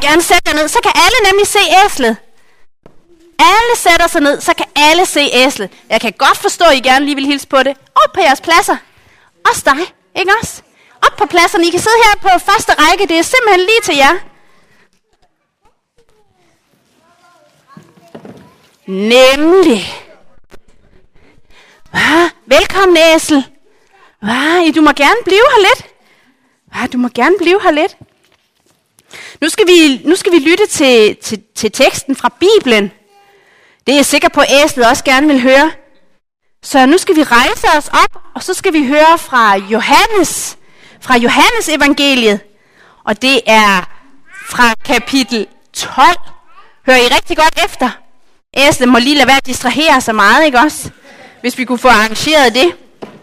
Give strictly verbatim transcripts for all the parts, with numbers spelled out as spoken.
gerne sætte jer ned, så kan alle nemlig se æslet. Alle sætter sig ned, så kan alle se æslet. Jeg kan godt forstå, at I gerne lige vil hilse på det. Op på jeres pladser. Også dig, ikke også? Op på pladserne. I kan sidde her på første række. Det er simpelthen lige til jer. Nemlig. Hva? Velkommen, æsel. Hva? Du må gerne blive her lidt. Hva? Du må gerne blive her lidt. Nu skal vi, nu skal vi lytte til, til, til teksten fra Bibelen. Det er jeg sikker på, at æslet også gerne vil høre. Så nu skal vi rejse os op, og så skal vi høre fra Johannes, fra Johannes evangeliet. Og det er fra kapitel tolv. Hører I rigtig godt efter? Æslet må lige lade være at distrahere så meget, ikke også? Hvis vi kunne få arrangeret det.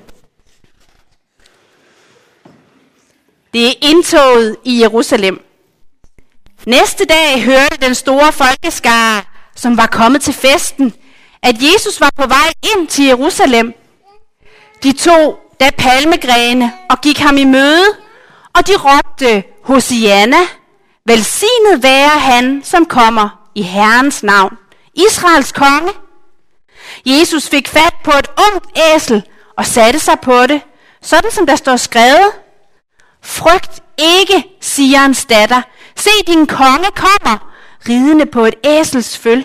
Det er indtoget i Jerusalem. Næste dag hørte den store folkeskare, som var kommet til festen, at Jesus var på vej ind til Jerusalem. De tog da palmegrene og gik ham i møde, og de råbte, Hosianna, velsignet være han, som kommer i Herrens navn, Israels konge. Jesus fik fat på et ungt æsel og satte sig på det, sådan som der står skrevet. Frygt ikke, Sions datter. Se, din konge kommer, ridende på et æsels føl.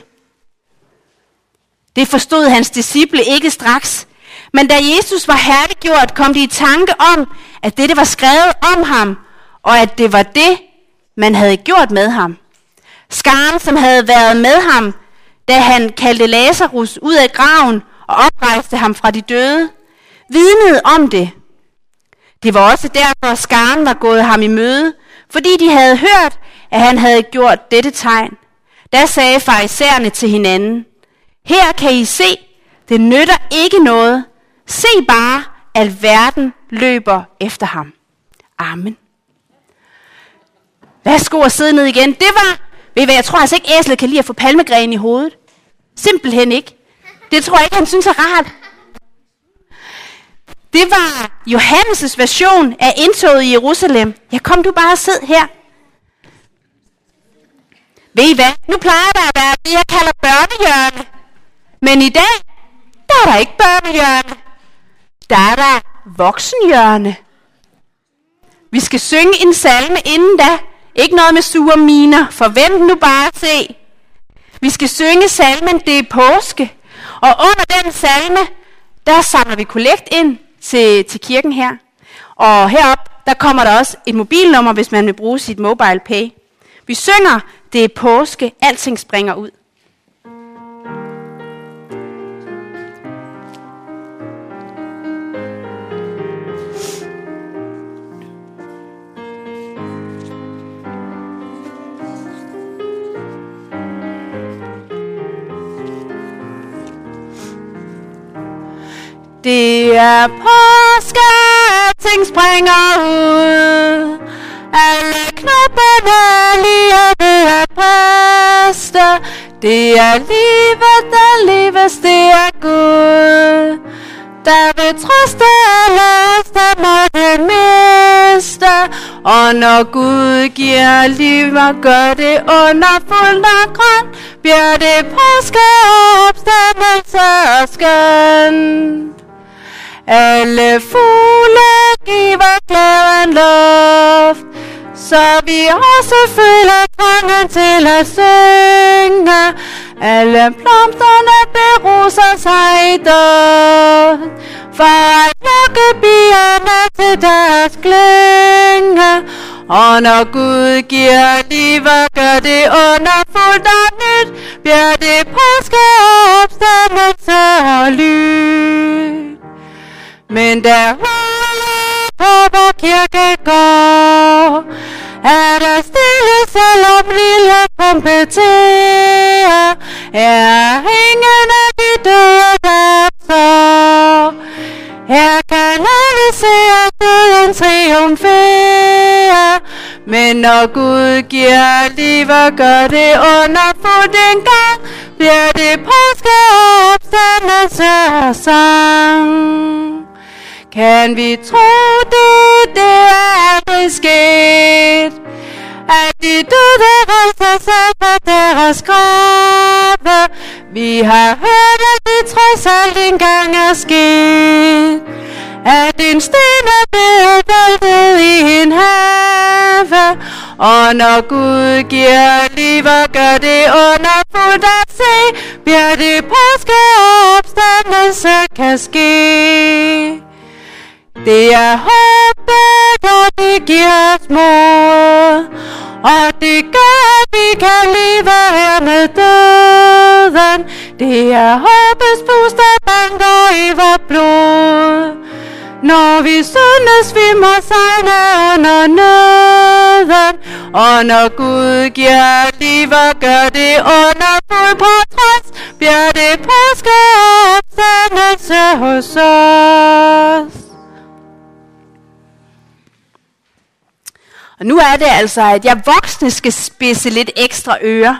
Det forstod hans disciple ikke straks. Men da Jesus var herliggjort, kom de i tanke om, at dette var skrevet om ham, og at det var det, man havde gjort med ham. Skaren, som havde været med ham, da han kaldte Lazarus ud af graven og oprejste ham fra de døde, vidnede om det. Det var også derfor, skaren var gået ham i møde, fordi de havde hørt, at han havde gjort dette tegn. Da sagde farisæerne til hinanden, her kan I se, det nytter ikke noget. Se bare, at verden løber efter ham. Amen. Værsgo at sidde ned igen. Det var, ved I hvad, jeg tror altså ikke, æslet kan lide at få palmegren i hovedet. Simpelthen ikke. Det tror jeg ikke, han synes er rart. Det var Johannes' version af indtoget i Jerusalem. Ja, kom du bare og sid her. Ved I hvad? Nu plejer der at være det, jeg kalder børnehjørne. Men i dag, der er der ikke børnehjørne. Der er der voksenhjørne. Vi skal synge en salme inden da. Ikke noget med sure miner. Forvent nu bare at se. Vi skal synge salmen, det er påske. Og under den salme, der samler vi kollekt ind til, til kirken her. Og herop, der kommer der også et mobilnummer, hvis man vil bruge sit mobile pay. Vi synger, det er påske, alting springer ud. Det er påske, alting springer ud. Alle knopperne lige ved at præste. Det er livet, der leves, det er Gud. Der vil trøste alle, der måtte miste. Og når Gud giver liv og gør det underfuldt og grønt, bliver det påske, opstandelse og skønt. Alle fugle giver glæden luft, så vi også føler trangen til at synge. Alle blomsterne beruser sig i duft, for at lokke bierne til deres klynge. Og når Gud giver liv og gør det underfuldt og nyt, bliver det påske, opstandelse og lyd. Men derude på vor kirkegård er der stille, selvom lille trompeterer. Er ingen af de døde, der står. Her kan alle se, at døden triumferer. Men når Gud giver liv og gør det underfuldt en gang, bliver det påske, opstandelse og sang. Kan vi tro det, det er aldrig sket, at de døde rejser sig fra deres grave. Vi har hørt, at det trods alt engang er sket, at en sten er blevet væltet i en have. Og når Gud giver liv og gør det underfuldt at se, bliver det påske og opstandelse kan ske. Det er håbet, og det giver os mod, og det gør, at vi kan leve her med døden. Det er håbets pust, der banker i vort blod. Når vi syndes, vi må sejle under nøden. Og når Gud giver liv og gør det underfuldt på trods, bliver det påske og opstandelse hos os. Og nu er det altså, at jeg voksne skal spidse lidt ekstra ører.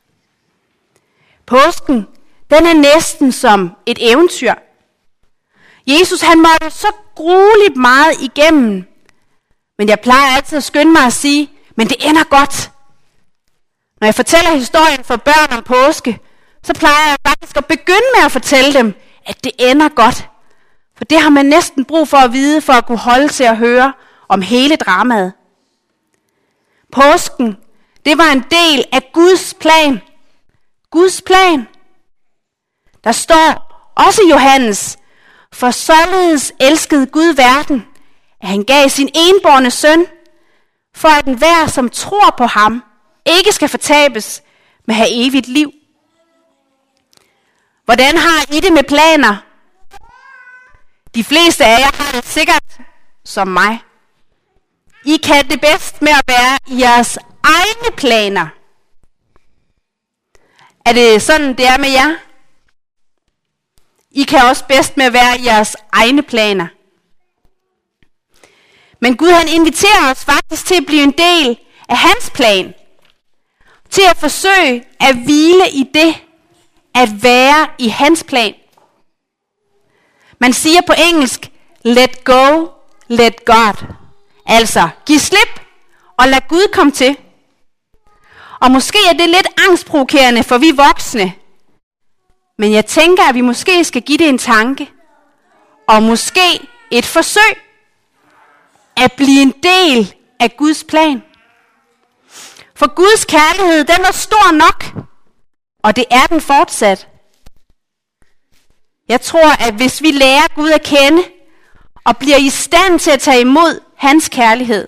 Påsken, den er næsten som et eventyr. Jesus, han måtte så grueligt meget igennem. Men jeg plejer altid at skynde mig at sige, men det ender godt. Når jeg fortæller historien for børn om påske, så plejer jeg faktisk at begynde med at fortælle dem, at det ender godt. For det har man næsten brug for at vide, for at kunne holde til at høre om hele dramaet. Påsken, det var en del af Guds plan. Guds plan. Der står også i Johannes, for således elskede Gud verden, at han gav sin enbårne søn, for at enhver, som tror på ham, ikke skal fortabes, men have evigt liv. Hvordan har I det med planer? De fleste af jer har det sikkert som mig. I kan det bedst med at være i jeres egne planer. Er det sådan, det er med jer? I kan også bedst med at være i jeres egne planer. Men Gud, han inviterer os faktisk til at blive en del af hans plan. Til at forsøge at hvile i det, at være i hans plan. Man siger på engelsk, let go, let God. Altså, giv slip og lad Gud komme til. Og måske er det lidt angstprovokerende for vi voksne. Men jeg tænker, at vi måske skal give det en tanke. Og måske et forsøg. At blive en del af Guds plan. For Guds kærlighed, den var stor nok. Og det er den fortsat. Jeg tror, at hvis vi lærer Gud at kende, og bliver i stand til at tage imod hans kærlighed,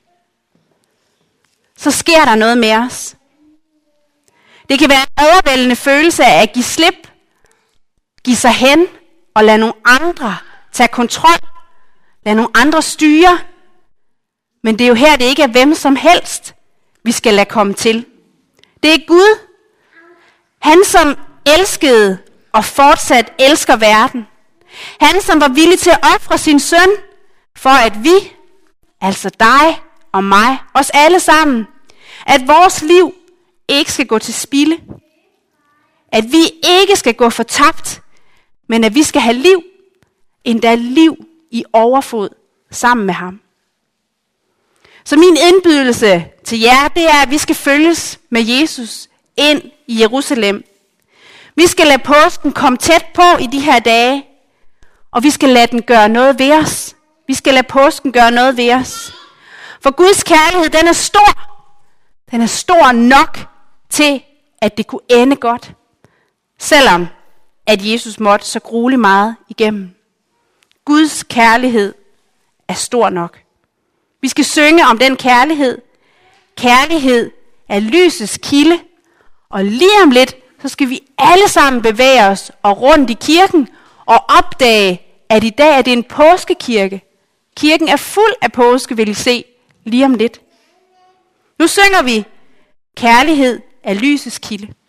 så sker der noget med os. Det kan være en overvældende følelse af at give slip, give sig hen og lade nogle andre tage kontrol, lade nogle andre styre. Men det er jo her, det ikke er hvem som helst, vi skal lade komme til. Det er Gud. Han, som elskede og fortsat elsker verden. Han, som var villig til at ofre sin søn, for at vi, altså dig og mig, os alle sammen, at vores liv ikke skal gå til spilde. At vi ikke skal gå fortabt, men at vi skal have liv, endda liv i overflod sammen med ham. Så min indbydelse til jer, det er, at vi skal følges med Jesus ind i Jerusalem. Vi skal lade påsken komme tæt på i de her dage, og vi skal lade den gøre noget ved os. Vi skal lade påsken gøre noget ved os. For Guds kærlighed, den er stor. Den er stor nok til, at det kunne ende godt. Selvom at Jesus måtte så grueligt meget igennem. Guds kærlighed er stor nok. Vi skal synge om den kærlighed. Kærlighed er lysets kilde. Og lige om lidt, så skal vi alle sammen bevæge os og rundt i kirken og opdage, at i dag er det en påskekirke. Kirken er fuld af påske, vil I se lige om lidt. Nu synger vi, kærlighed er lysets kilde.